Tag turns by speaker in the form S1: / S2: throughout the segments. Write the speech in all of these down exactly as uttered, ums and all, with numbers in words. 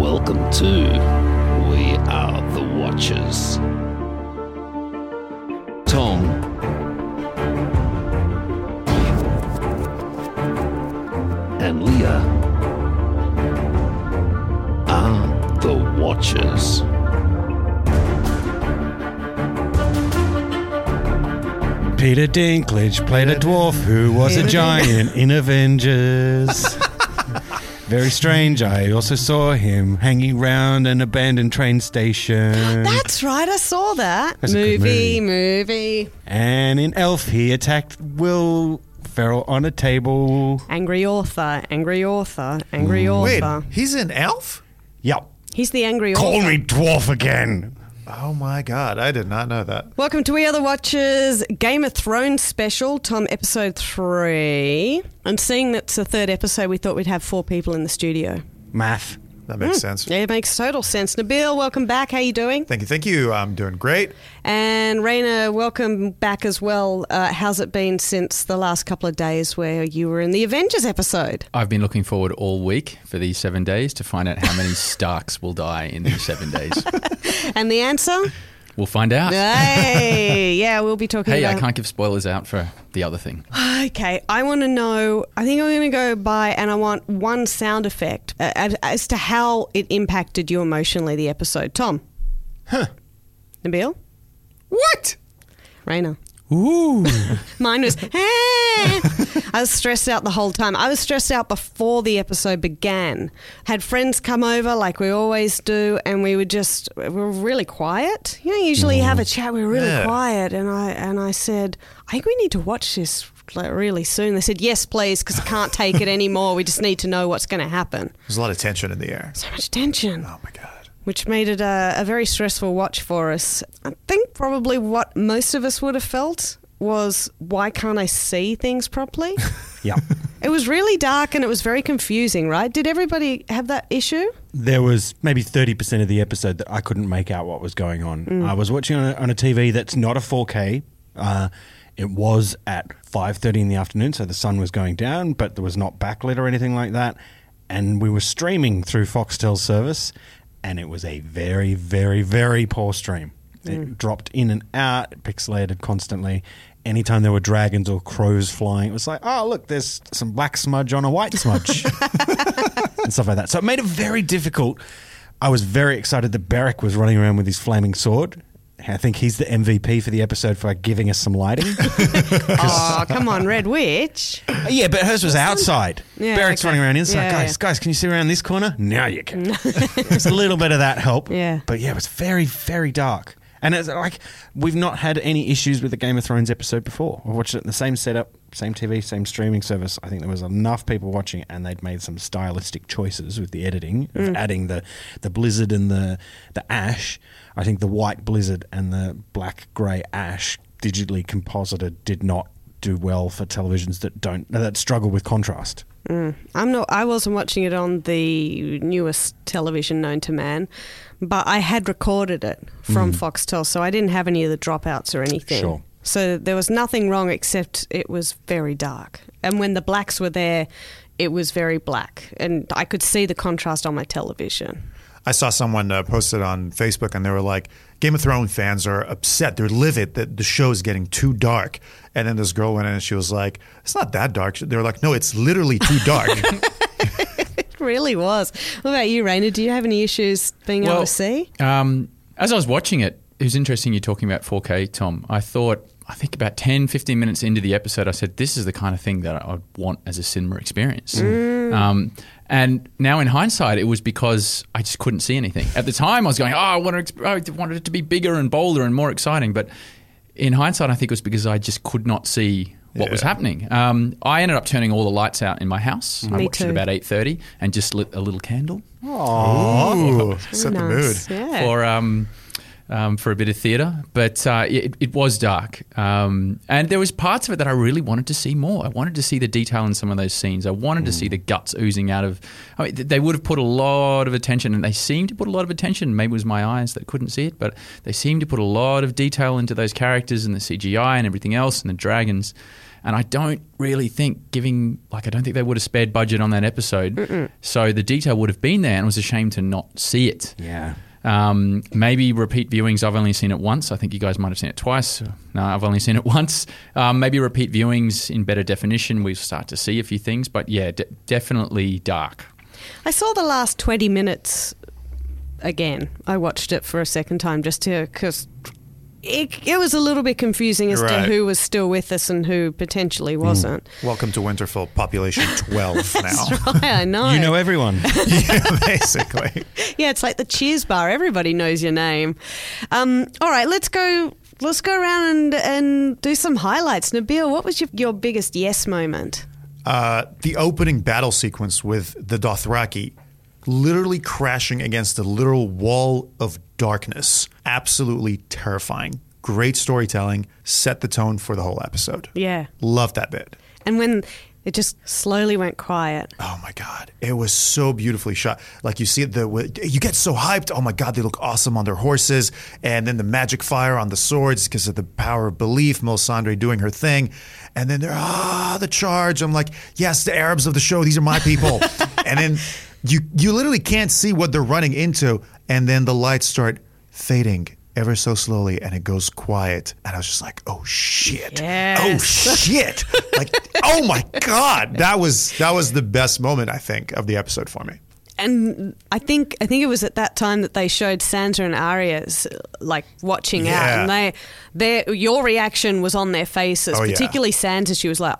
S1: Welcome to We Are the Watchers. Tom and Leah are the Watchers.
S2: Peter Dinklage played a dwarf who was a giant in Avengers. Very strange. I also saw him hanging around an abandoned train station.
S3: That's right, I saw that.
S2: That's a good
S3: movie,
S2: movie.
S3: movie.
S2: And in Elf, he attacked Will Ferrell on a table.
S3: Angry author, angry author, angry
S4: Wait,
S3: author.
S4: he's an elf?
S2: Yep.
S3: He's the angry
S2: Call
S3: author.
S2: me dwarf again.
S4: Oh my god, I did not know that.
S3: Welcome to We Are the Watchers Game of Thrones special, Tom, episode three. And seeing that's the third episode, we thought we'd have four people in the studio.
S2: Math.
S4: That makes sense.
S3: It makes total sense. Nabil, welcome back. How you doing?
S4: Thank you, thank you. I'm doing great.
S3: And Raina, welcome back as well. Uh, how's it been since the last couple of days where you were in the Avengers episode?
S5: I've been looking forward all week for these seven days to find out how many Starks will die in these seven days.
S3: And the answer?
S5: We'll find out.
S3: Hey, yeah, we'll be talking
S5: Hey,
S3: about...
S5: I can't give spoilers out for the other thing.
S3: Okay, I want to know, I think I'm going to go by, and I want one sound effect uh, as, as to how it impacted you emotionally, the episode. Tom?
S2: Huh.
S3: Nabil?
S4: What?
S3: Raina?
S2: Ooh.
S3: Mine was, I was stressed out the whole time. I was stressed out before the episode began. Had friends come over like we always do, and we were just, we were really quiet. You know, usually you have a chat, we were really
S4: Yeah.
S3: quiet, and I and I said, I think we need to watch this like really soon. They said, yes, please, because I can't take it anymore. We just need to know what's going to happen.
S4: There's a lot of tension in the air.
S3: So much tension.
S4: Oh my god.
S3: Which made it a, a very stressful watch for us. I think probably what most of us would have felt was, why can't I see things properly?
S2: Yep.
S3: It was really dark and it was very confusing, right? Did everybody have that issue?
S2: There was maybe thirty percent of the episode that I couldn't make out what was going on.
S3: Mm.
S2: I was watching on a, on a T V that's not a four K. Uh, it was at five thirty in the afternoon, so the sun was going down, but there was not backlit or anything like that. And we were streaming through Foxtel's service, and it was a very, very, very poor stream. It
S3: Mm.
S2: dropped in and out, pixelated constantly. Anytime there were dragons or crows flying, it was like, oh, look, there's some black smudge on a white smudge. And stuff like that. So it made it very difficult. I was very excited that Beric was running around with his flaming sword. I think he's the M V P for the episode for giving us some lighting.
S3: Oh, come on, Red Witch.
S2: Yeah, but hers was outside.
S3: Yeah,
S2: Beric's
S3: okay.
S2: running around inside.
S3: Yeah,
S2: guys,
S3: yeah.
S2: guys, can you see around this corner? Now you can. It's a little bit of that help.
S3: Yeah.
S2: But yeah, it was very, very dark. And it's like, we've not had any issues with the Game of Thrones episode before. We watched it in the same setup, same T V, same streaming service. I think there was enough people watching it, and they'd made some stylistic choices with the editing of
S3: Mm.
S2: adding the, the blizzard and the, the ash. I think the white blizzard and the black grey ash digitally composited did not do well for televisions that don't that struggle with contrast.
S3: Mm. I'm not. I wasn't watching it on the newest television known to man, but I had recorded it from
S2: Mm.
S3: Foxtel, so I didn't have any of the dropouts or anything.
S2: Sure.
S3: So there was nothing wrong except it was very dark, and when the blacks were there, it was very black, and I could see the contrast on my television.
S4: I saw someone uh, posted on Facebook and they were like, Game of Thrones fans are upset. They're livid that the show's getting too dark. And then this girl went in and she was like, it's not that dark. They were like, no, it's literally too dark.
S3: It really was. What about you, Raina? Do you have any issues being able
S5: Well,
S3: to see?
S5: Um, as I was watching it, it was interesting you talking about four K, Tom. I thought, I think about ten, fifteen minutes into the episode, I said, this is the kind of thing that I would want as a cinema experience.
S3: Mm.
S5: Um, and now in hindsight, it was because I just couldn't see anything. At the time, I was going, oh, I wanted, I wanted it to be bigger and bolder and more exciting. But in hindsight, I think it was because I just could not see what
S4: Yeah.
S5: was happening. Um, I ended up turning all the lights out in my house. I
S3: Me
S5: watched it
S3: too.
S5: about eight thirty and just lit a little candle.
S4: Ooh, set the mood.
S3: Nice. Yeah.
S5: for um, um, for a bit of theatre, but uh, it, it was dark, um, and there was parts of it that I really wanted to see more. I wanted to see the detail in some of those scenes. I wanted to see the guts oozing out of. I mean, they would have put a lot of attention, and they seemed to put a lot of attention. Maybe it was my eyes that couldn't see it, but they seemed to put a lot of detail into those characters and the C G I and everything else and the dragons. And I don't really think giving, like, I don't think they would have spared budget on that episode. Mm-mm. So the detail would have been there, and it was a shame to not see it.
S2: Yeah.
S5: Um, maybe repeat viewings. I've only seen it once. I think you guys might have seen it twice. No, I've only seen it once. Um, maybe repeat viewings in better definition. We start to see a few things, but yeah, de- definitely dark.
S3: I saw the last twenty minutes again. I watched it for a second time just to, because it, it was a little bit confusing as
S4: Right.
S3: to who was still with us and who potentially wasn't.
S4: Welcome to Winterfell, population twelve now.
S3: That's right, I know.
S2: You know everyone.
S4: Yeah, basically.
S3: Yeah, it's like the Cheers bar. Everybody knows your name. Um, all right, let's go. Let's go around and, and do some highlights. Nabil, what was your, your biggest yes moment?
S4: Uh, the opening battle sequence with the Dothraki literally crashing against a literal wall of darkness. Absolutely terrifying. Great storytelling. Set the tone for the whole episode.
S3: Yeah.
S4: Love that bit.
S3: And when it just slowly went quiet.
S4: Oh my God. It was so beautifully shot. Like you see it, the, you get so hyped. Oh my God, they look awesome on their horses. And then the magic fire on the swords because of the power of belief. Melisandre doing her thing. And then they're, ah, the charge. I'm like, yes, the Arabs of the show. These are my people. And then you, you literally can't see what they're running into. And then the lights start fading ever so slowly and it goes quiet. And I was just like, oh shit.
S3: Yes.
S4: Oh shit. Like, oh my God. That was that was the best moment, I think, of the episode for me.
S3: And I think I think it was at that time that they showed Sansa and Arya's like watching out,
S4: Yeah.
S3: and they, their your reaction was on their faces.
S4: Oh, yeah.
S3: Particularly Sansa, she was like,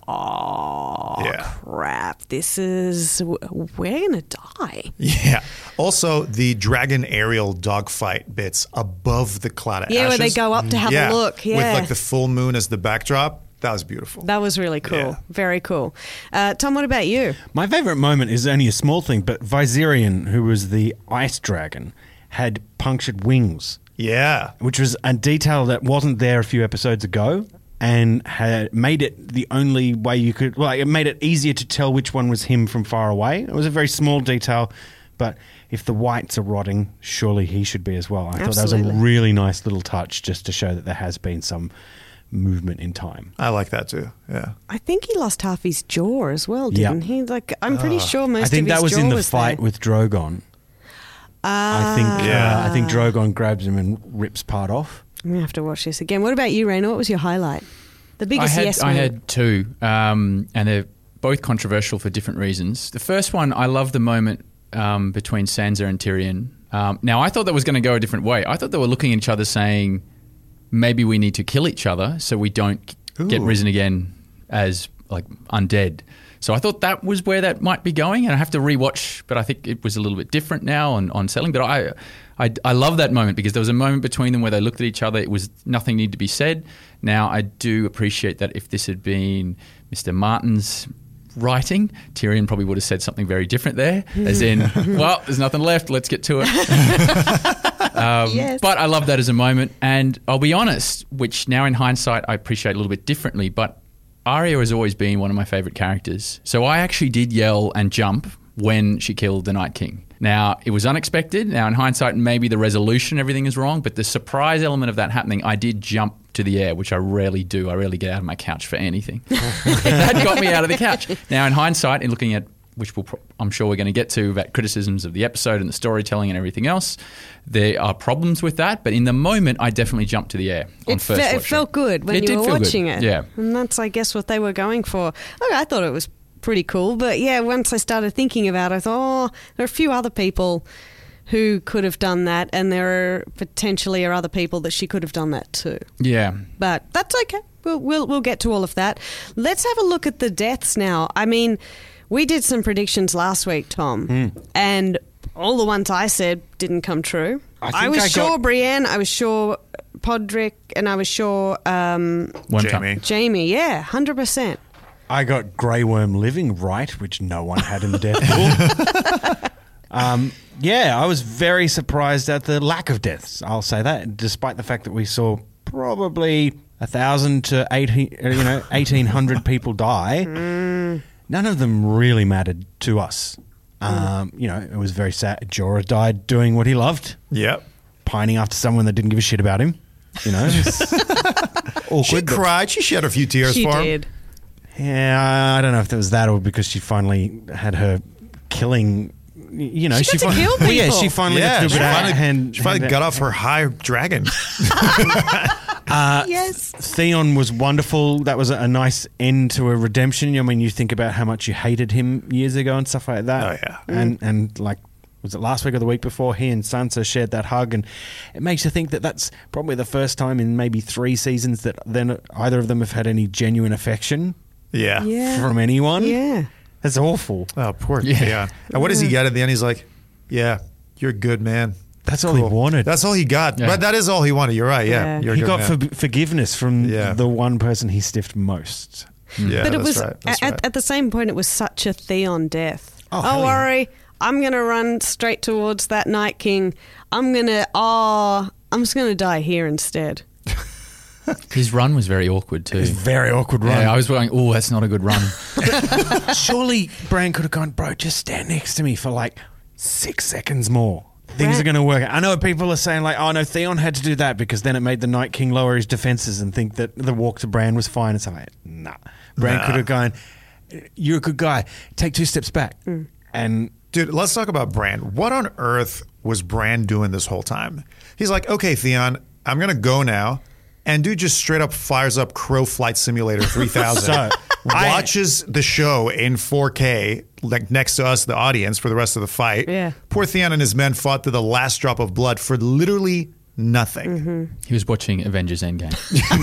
S3: "Oh
S4: Yeah.
S3: crap! This is we're gonna die."
S4: Yeah. Also, the dragon aerial dogfight bits above the cloud of
S3: Yeah, where they
S4: ashes.
S3: go up to have
S4: Yeah,
S3: a look.
S4: with
S3: Yeah,
S4: like the full moon as the backdrop. That was beautiful.
S3: that was really cool.
S4: Yeah.
S3: Very cool. Uh, Tom, what about you?
S2: My favourite moment is only a small thing, but Viserion, who was the ice dragon, had punctured wings,
S4: Yeah.
S2: which was a detail that wasn't there a few episodes ago and had made it the only way you could, well, it made it easier to tell which one was him from far away. It was a very small detail, but if the whites are rotting, surely he should be as well. I thought that was a
S3: Absolutely.
S2: really nice little touch just to show that there has been some movement in time.
S4: I like that too. Yeah.
S3: I think he lost half his jaw as well,
S2: Yeah.
S3: didn't he? Like, I'm pretty sure most
S2: I think
S3: of his
S2: that was
S3: jaw
S2: in the
S3: was
S2: fight
S3: there.
S2: with Drogon. I think
S4: Yeah.
S2: uh, I think Drogon grabs him and rips part off.
S3: I'm gonna have to watch this again. What about you, Raina? What was your highlight? The
S5: I
S3: biggest
S5: had,
S3: yes
S5: I
S3: moment.
S5: had two, um, and they're both controversial for different reasons. The first one, I love the moment um, between Sansa and Tyrion. Um, now, I thought that was going to go a different way. I thought they were looking at each other saying, maybe we need to kill each other so we don't get
S4: Ooh.
S5: risen again as like undead. So I thought that was where that might be going, and I have to rewatch, but I think it was a little bit different now on, on selling. But I, I, I love that moment because there was a moment between them where they looked at each other. It was nothing needed to be said. Now I do appreciate that if this had been Mister Martin's writing, Tyrion probably would have said something very different there, as in, well, there's nothing left, let's get to it. um,
S3: Yes.
S5: But I love that as a moment, and I'll be honest, which now in hindsight I appreciate a little bit differently, but Arya has always been one of my favourite characters. So I actually did yell and jump when she killed the Night King. Now, it was unexpected. Now, in hindsight, maybe the resolution, everything is wrong, but the surprise element of that happening, I did jump to the air, which I rarely do. I rarely get out of my couch for anything. That got me out of the couch. Now, in hindsight, in looking at, which we'll, pro- I'm sure we're going to get to, about criticisms of the episode and the storytelling and everything else, there are problems with that, but in the moment, I definitely jumped to the air on
S3: It,
S5: first
S3: fe- it
S5: watching.
S3: felt good when
S5: It
S3: you
S5: did
S3: were
S5: feel good.
S3: watching it.
S5: Yeah.
S3: And that's, I guess, what they were going for. Okay, I thought it was pretty cool. But yeah, once I started thinking about it, I thought, oh, there are a few other people who could have done that. And there are potentially are other people that she could have done that too.
S5: Yeah.
S3: But that's okay. We'll, we'll, we'll get to all of that. Let's have a look at the deaths now. I mean, we did some predictions last week, Tom. And all the ones I said didn't come true.
S2: I
S3: I,
S2: think
S3: was
S2: I
S3: sure
S2: got-
S3: Brienne, I was sure Podrick, and I was sure um,
S5: One
S4: Jamie.
S5: time.
S3: Jamie. Yeah, one hundred percent.
S2: I got Grey Worm living right, which no one had in the death pool. um, yeah, I was very surprised at the lack of deaths. I'll say that, despite the fact that we saw probably a thousand to eighteen, you know, eighteen hundred people die. None of them really mattered to us. Um, you know, it was very sad. Jorah died doing what he loved,
S4: Yep.
S2: pining after someone that didn't give a shit about him. You know,
S4: She
S2: awkward. but-
S4: cried. She shed a few tears
S3: She
S4: for him.
S3: did.
S2: Yeah, I don't know if it was that or because she finally had her killing. You know,
S3: She got to
S2: fin-
S3: kill
S2: well, yeah,
S3: people.
S2: she finally
S4: Yeah,
S2: got to do
S4: she
S2: a bit of
S4: finally,
S2: hand.
S4: she finally
S2: hand-
S4: got off her high dragon.
S3: yes.
S2: Theon was wonderful. That was a, a nice end to a redemption. I mean, you think about how much you hated him years ago and stuff like that.
S4: Oh, yeah.
S2: And and like, was it last week or the week before? He and Sansa shared that hug, and it makes you think that that's probably the first time in maybe three seasons that then either of them have had any genuine affection
S4: Yeah.
S3: Yeah.
S2: from anyone.
S3: Yeah.
S2: That's awful.
S4: Oh, poor
S5: Yeah.
S4: yeah. And what does he get at the end? He's like, "Yeah, you're a good man."
S2: That's all he wanted.
S4: That's all he got.
S5: Yeah.
S4: But that is all he wanted. You're right. Yeah,
S3: Yeah.
S4: you're a
S2: he
S4: good
S2: got
S4: man.
S2: for, forgiveness from
S4: Yeah.
S2: the one person he stiffed most.
S4: yeah,
S3: But it
S4: that's
S3: was
S4: right. That's
S3: at,
S4: right.
S3: at the same point, it was such a Theon death.
S2: Oh,
S3: Oh,
S2: hell
S3: don't
S2: yeah.
S3: worry, I'm gonna run straight towards that Night King. I'm gonna oh, I'm just gonna die here instead.
S5: His run was very awkward too.
S2: It's a very awkward run.
S5: Yeah, I was going, oh, that's not a good run.
S2: Surely Bran could have gone, bro, just stand next to me for like six seconds more. Things
S3: Bran-
S2: are going to work. I know people are saying like, oh no, Theon had to do that because then it made the Night King lower his defenses and think that the walk to Bran was fine. It's like, nah. Bran
S4: Nah.
S2: could have gone, you're a good guy. Take two steps back. And
S4: Dude, let's talk about Bran. What on earth was Bran doing this whole time? He's like, okay, Theon, I'm going to go now. And dude just straight up fires up Crow Flight Simulator three thousand.
S2: So, I-
S4: watches the show in four K, like next to us, the audience, for the rest of the fight.
S3: Yeah.
S4: Poor Theon and his men fought to the last drop of blood for literally nothing.
S3: Mm-hmm.
S5: He was watching Avengers Endgame.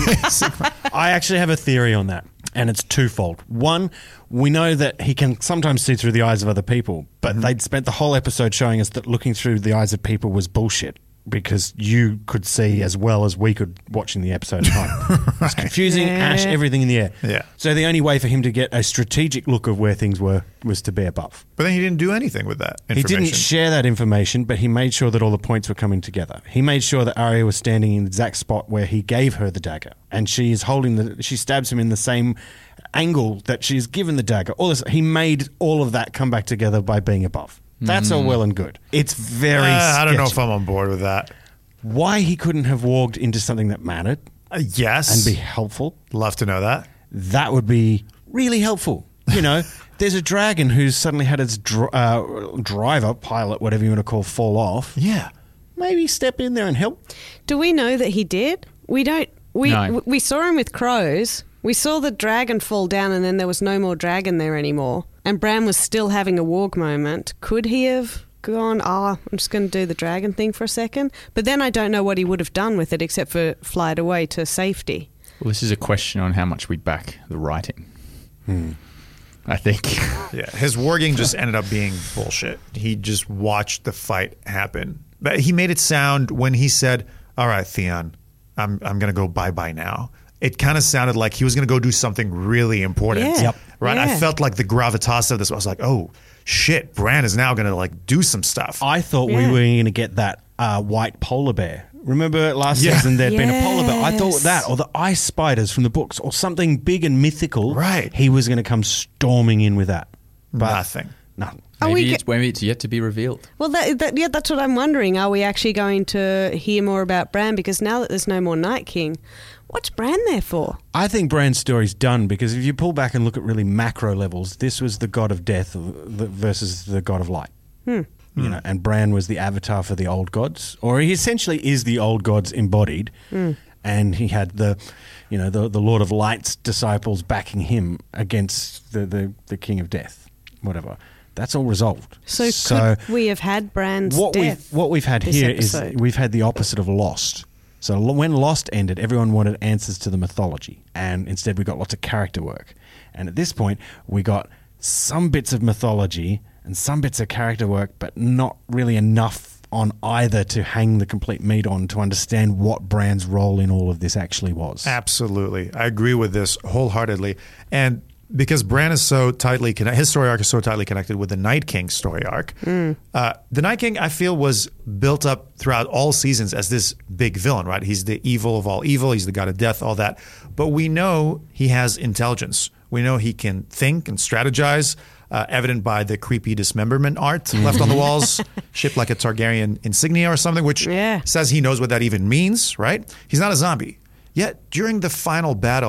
S2: I actually have a theory on that, and it's twofold. One, we know that he can sometimes see through the eyes of other people, but they'd spent the whole episode showing us that looking through the eyes of people was bullshit because you could see as well as we could watching the episode at home. It's confusing,
S3: Yeah.
S2: ash, everything in the air.
S4: Yeah.
S2: So the only way for him to get a strategic look of where things were was to be above.
S4: But then he didn't do anything with that
S2: He
S4: information.
S2: didn't share that information, but he made sure that all the points were coming together. He made sure that Arya was standing in the exact spot where he gave her the dagger, and she is holding the. She stabs him in the same angle that she's given the dagger. All this, he made all of that come back together by being above. That's all well and good. It's very.
S4: Uh, I don't know if
S2: sketchy.
S4: I'm on board with that.
S2: Why he couldn't have walked into something that mattered
S4: Uh, yes.
S2: and be helpful.
S4: Love to know that.
S2: That would be really helpful. You know, there's a dragon who's suddenly had its dr- uh, driver, pilot, whatever you want to call, fall off.
S4: Yeah.
S2: Maybe step in there and help.
S3: Do we know that he did? We don't. We
S5: No.
S3: we saw him with crows. We saw the dragon fall down, and then there was no more dragon there anymore. And Bran was still having a warg moment. Could he have gone, oh, I'm just going to do the dragon thing for a second? But then I don't know what he would have done with it except for fly it away to safety.
S5: Well, this is a question on how much we back the writing.
S2: Hmm.
S5: I think.
S4: Yeah, his warging just ended up being bullshit. He just watched the fight happen. But he made it sound when he said, "All right, Theon, I'm I'm going to go bye-bye now." It kind of sounded like he was going to go do something really important.
S3: Yeah. Yep.
S4: Right?
S3: Yeah.
S4: I felt like the gravitas of this. I was like, "Oh, shit, Bran is now going to like do some stuff."
S2: I thought
S3: Yeah.
S2: we were going to get that uh, white polar bear. Remember last
S4: Yeah.
S2: season there'd been a polar bear. I thought
S3: Yes.
S2: that, or the ice spiders from the books, or something big and mythical.
S4: Right.
S2: He was going to come storming in with that. But
S4: Nothing.
S2: Nothing.
S3: Are
S5: Maybe
S3: we
S5: it's, maybe it's yet to be revealed.
S3: Well, that, that, yeah, that's what I'm wondering. Are we actually going to hear more about Bran? Because now that there's no more Night King, what's Bran there for?
S2: I think Bran's story's done because if you pull back and look at really macro levels, this was the god of death versus the god of light.
S3: Hmm.
S2: You know, and Bran was the avatar for the old gods, or he essentially is the old gods embodied.
S3: Hmm.
S2: And he had the, you know, the the Lord of Light's disciples backing him against the the, the King of Death, whatever. That's all resolved.
S3: So, could we have had Bran's
S2: what
S3: death?
S2: we've what we've had
S3: this
S2: here
S3: episode?
S2: is we've had the opposite of Lost. So lo- when Lost ended, everyone wanted answers to the mythology, and instead we got lots of character work. And at this point, we got some bits of mythology and some bits of character work, but not really enough on either to hang the complete meat on to understand what Bran's role in all of this actually was.
S4: Absolutely. I agree with this wholeheartedly. And because Bran is so tightly connected, his story arc is so tightly connected with the Night King story arc. Uh, the Night King, I feel, was built up throughout all seasons as this big villain, right? He's the evil of all evil. He's the god of death, all that. But we know he has intelligence. We know he can think and strategize, uh, evident by the creepy dismemberment art left on the walls, shaped like a Targaryen insignia or something, which
S3: Yeah.
S4: says he knows what that even means, right? He's not a zombie. Yet, during the final battle,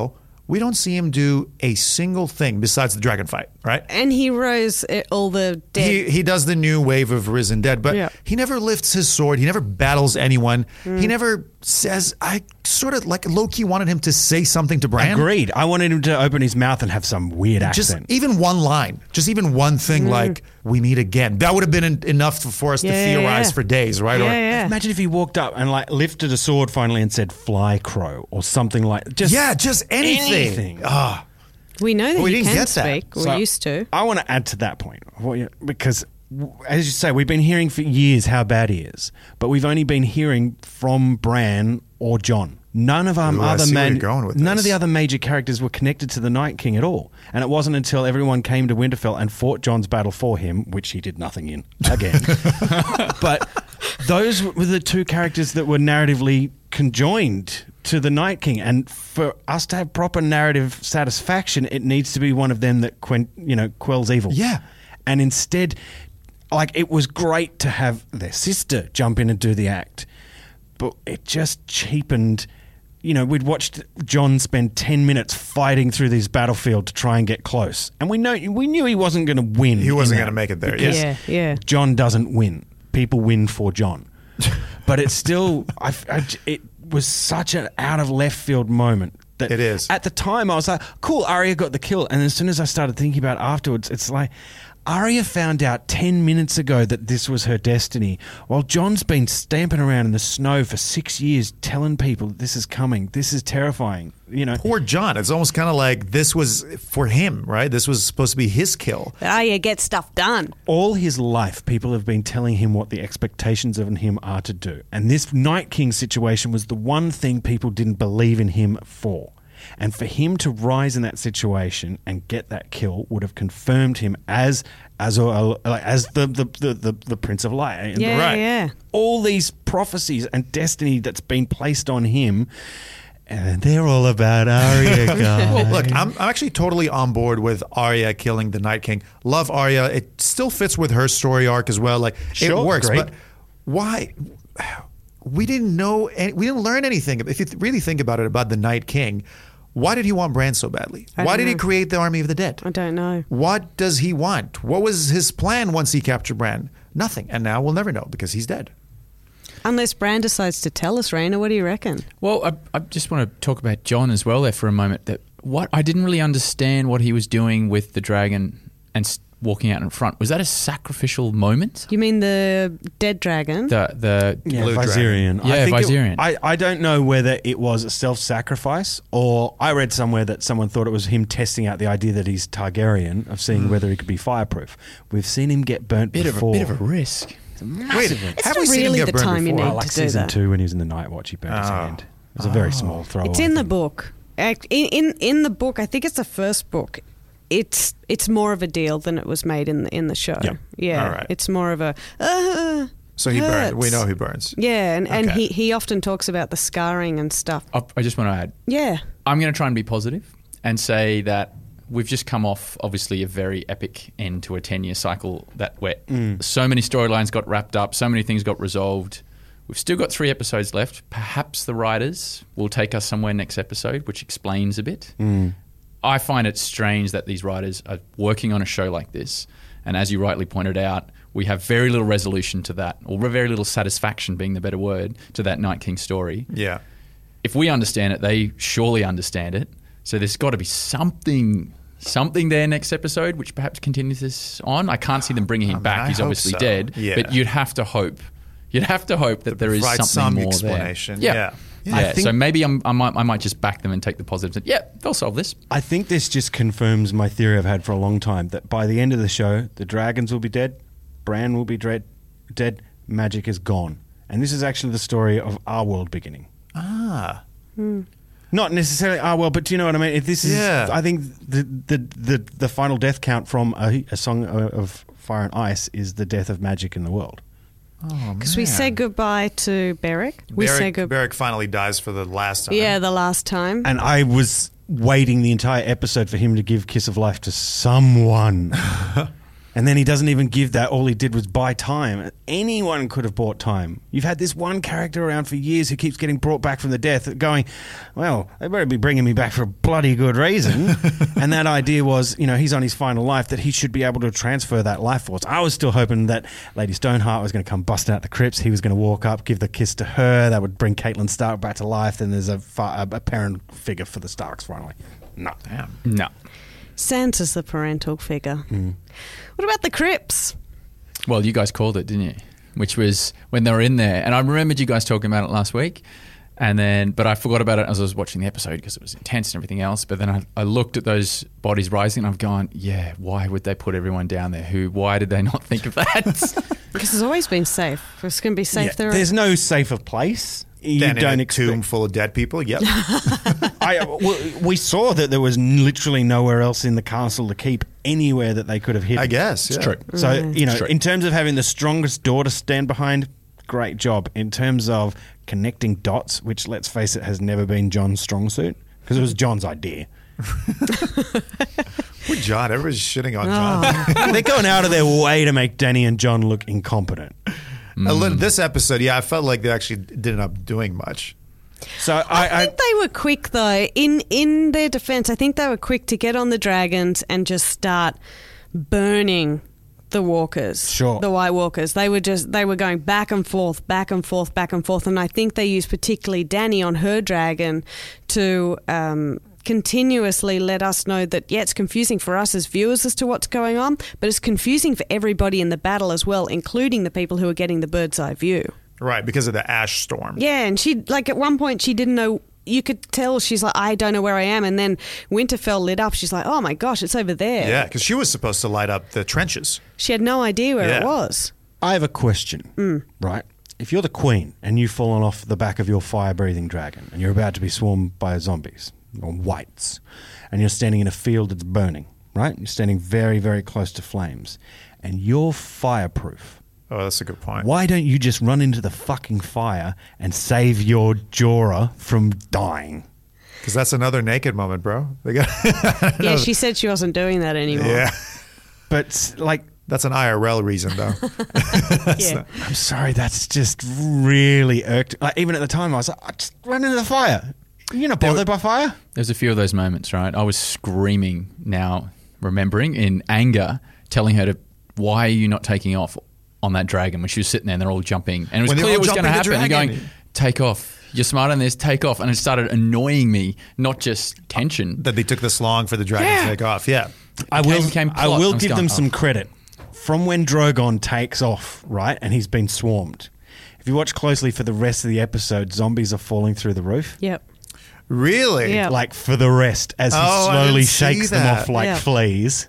S4: we don't see him do a single thing besides the dragon fight, right?
S3: And he rose uh, all the dead.
S4: He, he does the new wave of risen dead, but
S3: Yeah.
S4: he never lifts his sword. He never battles anyone. He never says, I sort of like Loki wanted him to say something to Bran.
S2: Agreed. I wanted him to open his mouth and have some weird
S4: Just
S2: accent.
S4: even one line, just even one thing like, we meet again. That would have been en- enough for us
S3: Yeah,
S4: to
S3: yeah,
S4: theorize
S3: yeah.
S4: for days, right?
S3: Yeah,
S4: Or,
S3: yeah.
S2: Imagine if he walked up and like lifted a sword finally and said "Fly, Crow" or something like just
S4: yeah, just anything.
S2: anything.
S4: Ah,
S3: We know that
S4: We
S3: he
S4: didn't
S3: can
S4: get that.
S3: speak. We
S2: So,
S3: used to.
S2: I want to add to that point what you- because, w- as you say, we've been hearing for years how bad he is, but we've only been hearing from Bran or Jon. None of um,
S4: Ooh, I
S2: other
S4: see where
S2: man,
S4: you're going with
S2: none
S4: this.
S2: of the other major characters were connected to the Night King at all, and it wasn't until everyone came to Winterfell and fought Jon's battle for him, which he did nothing in again. But those were the two characters that were narratively conjoined to the Night King, and for us to have proper narrative satisfaction, it needs to be one of them that quen- you know quells evil.
S4: Yeah.
S2: And instead, like, it was great to have their sister jump in and do the act, but it just cheapened. You know, we'd watched Jon spend ten minutes fighting through this battlefield to try and get close, and we know we knew he wasn't going to win.
S4: he wasn't
S2: in
S4: going to
S2: that
S4: make it there.
S2: because
S4: Yes.
S3: Yeah, yeah.
S2: Jon doesn't win. People win for Jon. But it's still, I, I- it was such an out of left field moment. That
S4: It is.
S2: At the time, I was like, cool, Arya got the kill. And as soon as I started thinking about it afterwards, it's like, Arya found out ten minutes ago that this was her destiny, while Jon's been stamping around in the snow for six years telling people this is coming, this is terrifying. You know,
S4: Poor Jon. It's almost kind of like this was for him, right? This was supposed to be his kill.
S3: Ah, you get stuff done.
S2: all his life, people have been telling him what the expectations of him are to do. And this Night King situation was the one thing people didn't believe in him for. And for him to rise in that situation and get that kill would have confirmed him as as a, like, as the the, the, the the Prince of Light.
S3: Yeah,
S2: right.
S3: yeah.
S2: All these prophecies and destiny that's been placed on him, and they're all about Arya. guys.
S4: Well, look, I'm, I'm actually totally on board with Arya killing the Night King. Love Arya. It still fits with her story arc as well. Like
S2: Sure,
S4: it works.
S2: great.
S4: But why? We didn't know. Any, we didn't learn anything. If you th- really think about it, about the Night King, why did he want Bran so badly?
S3: I
S4: Why
S3: don't
S4: did he
S3: know.
S4: create the army of the dead?
S3: I don't know.
S4: What does he want? What was his plan once he captured Bran? Nothing. And now we'll never know because he's dead.
S3: Unless Bran decides to tell us, Raina, what do you reckon?
S5: Well, I, I just want to talk about Jon as well there for a moment. That what I didn't really understand what he was doing with the dragon and s- walking out in front. Was that a sacrificial moment?
S3: You mean the dead dragon?
S5: The the
S2: Yeah,
S4: Blue
S2: Viserion.
S5: Yeah,
S2: I think it-
S5: Viserion.
S2: I, I don't know whether it was a self-sacrifice or I read somewhere that someone thought it was him testing out the idea that he's Targaryen of seeing whether he could be fireproof. We've seen him get burnt
S5: bit of a
S2: before.
S5: bit of a risk.
S4: Wait,
S3: It's
S4: have
S3: not
S4: we seen him
S3: really
S4: get
S3: the
S4: burned
S3: time you
S4: before?
S3: need
S2: Oh, like
S3: to do
S2: season
S3: that.
S2: two when he was in the Night Watch, he burnt his
S4: Oh.
S2: hand. It was a very small throw.
S3: It's in the book. Act- In, in in the book, I think it's the first book. It's it's more of a deal than it was made in the in the show.
S4: Yep.
S3: Yeah,
S4: All right.
S3: it's more of a. Uh,
S4: So he burned. We
S3: hurts.
S4: know he burns.
S3: Yeah, and, and
S4: Okay.
S3: he, he often talks about the scarring and stuff.
S5: I, I just want to add.
S3: Yeah.
S5: I'm going to try and be positive and say that we've just come off, obviously, a very epic end to a ten-year cycle that where so many storylines got wrapped up, so many things got resolved. We've still got three episodes left. Perhaps the writers will take us somewhere next episode, which explains a bit. I find it strange that these writers are working on a show like this, and as you rightly pointed out, we have very little resolution to that, or very little satisfaction being the better word, to that Night King story.
S4: Yeah.
S5: If we understand it, they surely understand it. So there's got to be something something there next episode, which perhaps continues this on. I can't see them bringing him
S4: I mean,
S5: back.
S4: I
S5: He's
S4: hope
S5: obviously
S4: so.
S5: dead.
S4: Yeah.
S5: But you'd have to hope. You'd have to hope that there is
S4: provide
S5: something
S4: some
S5: more
S4: explanation.
S5: there.
S4: Yeah.
S5: Yeah.
S2: I
S5: Yeah.
S2: think-
S5: So maybe I'm, I might I might just back them and take the positives. And, yeah, they'll solve this.
S2: I think this just confirms my theory I've had for a long time that by the end of the show, the dragons will be dead, Bran will be dread, dead, magic is gone. And this is actually the story of our world beginning.
S4: Ah.
S2: Not necessarily our world, but do you know what I mean? If this is,
S4: Yeah.
S2: I think the, the the the final death count from a, a song of Fire and Ice is the death of magic in the world.
S4: Oh,
S3: Because we
S4: man.
S3: say goodbye to Beric. We say
S4: Beric,
S3: good.
S4: Beric finally dies for the last time.
S3: Yeah, the last time.
S2: And I was waiting the entire episode for him to give Kiss of Life to someone. And then he doesn't even give that. All he did was buy time. Anyone could have bought time. You've had this one character around for years who keeps getting brought back from the death, going, well, they better be bringing me back for a bloody good reason. And that idea was, you know, he's on his final life, that he should be able to transfer that life force. I was still hoping that Lady Stoneheart was going to come busting out the crypts. He was going to walk up, give the kiss to her. That would bring Catelyn Stark back to life. Then there's a, fa- a parent figure for the Starks finally. No.
S4: Damn.
S5: No.
S3: Sansa's the parental figure. Mm. What about the crypts?
S5: Well, you guys called it, didn't you? Which was when they were in there. And I remembered you guys talking about it last week. And then, but I forgot about it as I was watching the episode because it was intense and everything else. But then I, I looked at those bodies rising and I've gone, yeah, why would they put everyone down there? Who? Why did they not think of that?
S3: Because it's always been safe. It's going to be safe
S2: Yeah,
S3: there.
S2: there's no safer place. You
S4: Then
S2: don't
S4: in a
S2: expect.
S4: tomb full of dead people. Yep.
S2: I, w- we saw that there was literally nowhere else in the castle to keep anywhere that they could have hidden.
S4: I guess.
S2: It's
S4: yeah.
S2: true. So, you know,
S5: It's true.
S2: in terms of having the strongest door to stand behind, great job. In terms of connecting dots, which, let's face it, has never been John's strong suit, because it was John's idea.
S4: Poor John. Everybody's shitting on John.
S2: They're going out of their way to make Danny and John look incompetent.
S4: A little- This episode, yeah, I felt like they actually didn't end up doing much.
S2: So
S3: I,
S2: I, I,
S3: think they were quick though. In in their defense, I think they were quick to get on the dragons and just start burning the walkers.
S2: Sure.
S3: The White Walkers. They were just they were going back and forth, back and forth, back and forth, and I think they used particularly Dany on her dragon to um, continuously let us know that yeah, it's confusing for us as viewers as to what's going on, but it's confusing for everybody in the battle as well, including the people who are getting the bird's eye view.
S4: Right, because of the ash storm.
S3: Yeah, and she, like, at one point she didn't know, you could tell she's like, I don't know where I am. And then Winterfell lit up. She's like, oh my gosh, it's over there.
S4: Yeah, because she was supposed to light up the trenches.
S3: She had no idea where it
S4: Yeah.
S3: was.
S2: I have a question, right? If you're the queen and you've fallen off the back of your fire-breathing dragon and you're about to be swarmed by zombies or whites and you're standing in a field that's burning, right? You're standing very, very close to flames and you're fireproof.
S4: Oh, that's a good point.
S2: Why don't you just run into the fucking fire and save your Jorah from dying?
S4: Because that's another naked moment, bro. They got
S3: Yeah, she said she wasn't doing that anymore.
S4: yeah.
S2: But, like,
S4: That's an I R L reason, though.
S3: Yeah.
S2: I'm sorry, that's just really irked. Like, even at the time, I was like, I just run into the fire. You're not bothered by fire?
S5: There's a few of those moments, right? I was screaming now, remembering in anger, telling her to, why are you not taking off on that dragon when she was sitting there and they're all jumping? And it was
S4: When they're
S5: clear
S4: all
S5: it was going to
S4: jumping the
S5: happen. You're
S4: dragon.
S5: going, take off. You're smart on this, take off. And it started annoying me, not just tension.
S4: That they took this long for the dragon
S5: Yeah.
S4: to take off. Yeah.
S2: I
S5: Came-
S2: will,
S5: came
S2: I
S5: plot.
S2: will
S5: I'm
S2: give
S5: going,
S2: them some
S5: oh.
S2: credit. From when Drogon takes off, right, and he's been swarmed, if you watch closely for the rest of the episode, zombies are falling through the roof.
S3: Yep.
S4: Really?
S3: Yeah.
S2: Like, for the rest, as he
S4: Oh, I
S2: slowly
S4: didn't see
S2: shakes them
S4: that.
S2: off like
S3: Yeah.
S2: fleas.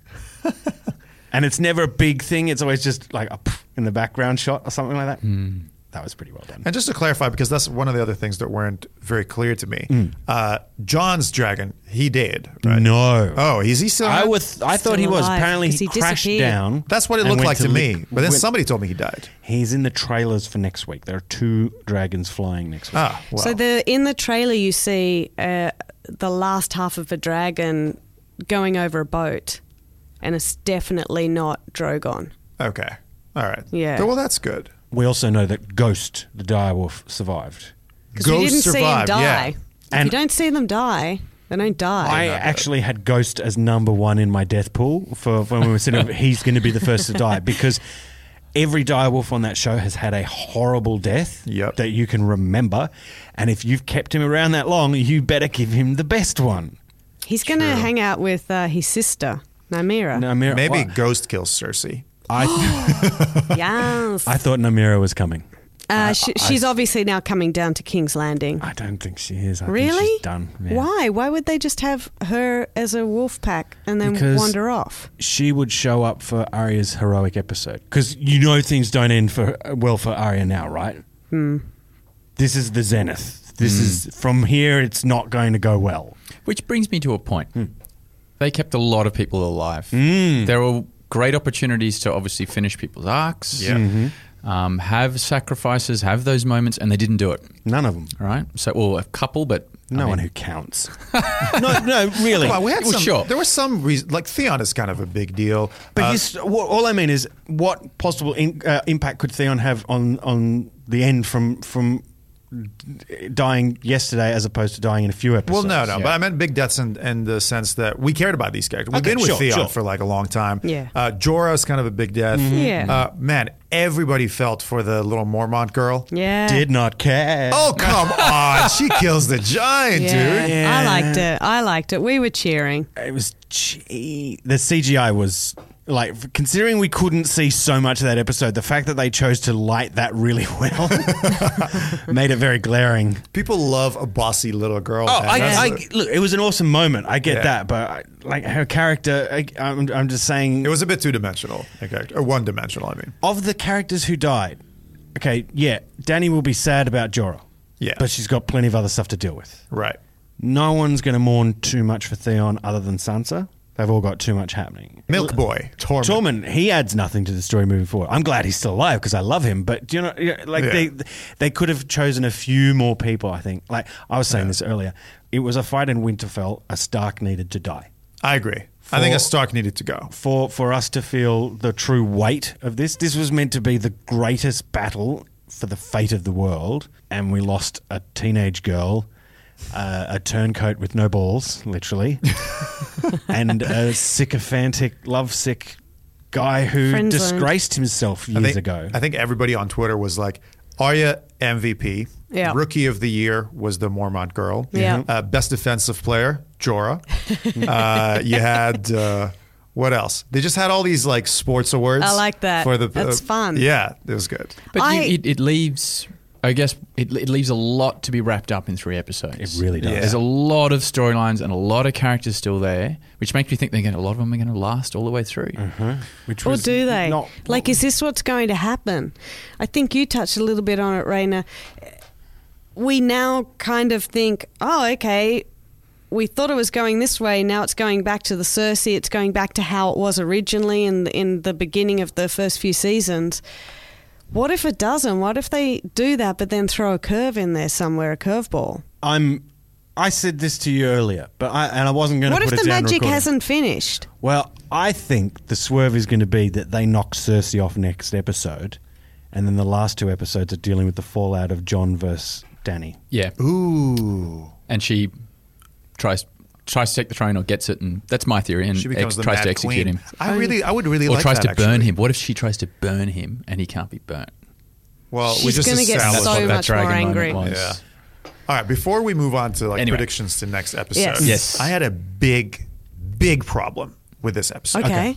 S2: And it's never a big thing. It's always just like a poof in the background shot or something like that. That was pretty well done.
S4: And just to clarify, because that's one of the other things that weren't very clear to me. Uh, John's dragon, he did, right?
S2: No.
S4: Oh, is he still?
S2: I
S4: alive?
S2: was. I
S3: Still
S2: thought he was.
S3: alive,
S2: Apparently,
S3: 'cause
S2: he,
S3: he
S2: crashed
S3: disappeared.
S2: down.
S4: That's what it
S2: and
S4: looked
S2: went
S4: like to
S2: lick-
S4: me. But then
S2: went-
S4: somebody told me he died.
S2: He's in the trailers for next week. There are two dragons flying next week.
S4: Ah, well.
S3: So the in the trailer you see uh, the last half of a dragon going over a boat, and it's definitely not Drogon.
S4: okay. All right.
S3: Yeah.
S4: Well, that's good.
S2: We also know that Ghost, the direwolf, survived.
S3: Because we
S4: Ghost
S3: didn't see him
S4: survived,
S3: die.
S4: yeah.
S3: If
S2: And-
S3: you don't see them die, they don't die.
S2: I actually had Ghost as number one in my death pool for when we were sitting. He's going to be the first to die because every direwolf on that show has had a horrible death
S4: Yep.
S2: that you can remember, and if you've kept him around that long, you better give him the best one.
S3: He's going to hang out with uh, his sister, Nymeria.
S2: Namira,
S4: Maybe
S2: what?
S4: Ghost kills Cersei.
S2: I,
S3: Yes.
S2: I thought Namira was coming.
S3: Uh, sh- she's obviously now coming down to King's Landing.
S2: I don't think she is. I think
S3: Really?
S2: she's done. Yeah.
S3: Why? Why would they just have her as a wolf pack and then
S2: Because-
S3: wander off?
S2: She would show up for Arya's heroic episode because you know things don't end for well for Arya now, right?
S3: Hmm.
S2: This is the zenith. This is from here. It's not going to go well.
S5: Which brings me to a point. They kept a lot of people alive.
S2: Mm.
S5: There were great opportunities to obviously finish people's arcs.
S4: Yeah.
S5: um, have sacrifices, have those moments, and they didn't do it.
S2: None of them.
S5: All right. So, well, a couple, but
S2: No
S5: I
S2: one
S5: mean,
S2: who counts. no, no, really.
S4: Come on, we had
S5: Well,
S4: some.
S5: sure.
S4: There was some reason. Like Theon is kind of a big deal.
S2: But
S4: Uh,
S2: he's, what, all I mean is, what possible in, uh, impact could Theon have on on the end from from dying yesterday as opposed to dying in a few
S4: well,
S2: episodes?
S4: no, no.
S5: Yeah.
S4: But I meant big deaths in, in the sense that we cared about these characters. We've
S2: Okay,
S4: been with
S2: sure,
S4: Theon
S2: sure.
S4: for like a long time.
S3: Yeah.
S4: Uh, Jorah is kind of a big death.
S3: Yeah.
S4: Uh, man, everybody felt for the little Mormont girl.
S3: Yeah.
S2: Did not care.
S4: Oh, come on. She kills the giant,
S3: yeah.
S4: dude.
S2: Yeah.
S3: I liked it. I liked it. We were cheering.
S2: It was gee, the C G I was like, considering we couldn't see so much of that episode, the fact that they chose to light that really well made it very glaring.
S4: People love a bossy little girl.
S2: Oh,
S4: man.
S2: I,
S4: That's
S2: I,
S4: the-
S2: look, it was an awesome moment. I get
S4: Yeah.
S2: that, but I, like her character, I, I'm, I'm just saying,
S4: it was a bit two dimensional, okay, or one dimensional. I mean,
S2: of the characters who died, okay, yeah, Dany will be sad about Jorah.
S4: Yeah.
S2: But she's got plenty of other stuff to deal with.
S4: right?
S2: No one's going to mourn too much for Theon other than Sansa. They've all got too much happening.
S4: Milk Boy, Tormund.
S2: Tormund, he adds nothing to the story moving forward. I'm glad he's still alive because I love him. But do you know, yeah, like
S4: Yeah.
S2: they they could have chosen a few more people. I think. Like I was saying this earlier, it was a fight in Winterfell. A Stark needed to die
S4: I agree. I think
S2: For-
S4: a Stark needed to go.
S2: for for us to feel the true weight of this. This was meant to be the greatest battle for the fate of the world, and we lost a teenage girl. Uh, a turncoat with no balls, literally, and a sycophantic, lovesick guy who
S3: Friend zone.
S2: disgraced himself years
S4: I think,
S2: ago.
S4: I think everybody on Twitter was like, Arya M V P.
S3: Yeah.
S4: Rookie of the year was the Mormont girl.
S3: Yeah.
S4: Uh, best defensive player, Jorah. uh, you had uh, what else? They just had all these like sports awards.
S3: I like that.
S4: For the,
S3: That's fun.
S4: Yeah, it was good.
S5: But
S3: I-
S5: you, it, it leaves, I guess, it, it leaves a lot to be wrapped up in three episodes.
S2: It really does.
S4: Yeah.
S5: There's a lot of storylines and a lot of characters still there, which makes me think they're going a lot of them are going to last all the way through.
S2: Which
S3: Or
S2: was
S3: do they?
S2: not-
S3: like, is this what's going to happen? I think you touched a little bit on it, Raina. We now kind of think, oh, okay, we thought it was going this way. Now it's going back to the Cersei. It's going back to how it was originally in the, in the beginning of the first few seasons. What if it doesn't? What if they do that, but then throw a curve in there somewhere, a curveball?
S2: I'm. I said this to you earlier, but I and I wasn't going to
S3: What
S2: put
S3: if
S2: it
S3: the
S2: down
S3: magic
S2: recording.
S3: hasn't finished?
S2: Well, I think the swerve is going to be that they knock Cersei off next episode, and then the last two episodes are dealing with the fallout of Jon versus Dany.
S5: Yeah.
S4: Ooh.
S5: And she tries tries to take the throne or gets it, and that's my theory, and
S4: She becomes
S5: ex-
S4: the
S5: tries
S4: Mad
S5: to execute
S4: Queen.
S5: him.
S4: I really, I would really
S5: Or
S4: like
S5: tries
S4: that,
S5: to burn
S4: actually.
S5: him. What if she tries to burn him and he can't be burnt?
S4: Well, we
S3: She's
S4: just
S3: gonna get
S4: established
S3: so
S5: what that
S3: much more
S5: dragon
S3: angry.
S5: moment was.
S4: Yeah. All right, before we move on to like
S5: Anyway.
S4: predictions to next episode,
S3: Yes.
S5: Yes.
S4: I had a big, big problem with this episode.
S3: Okay.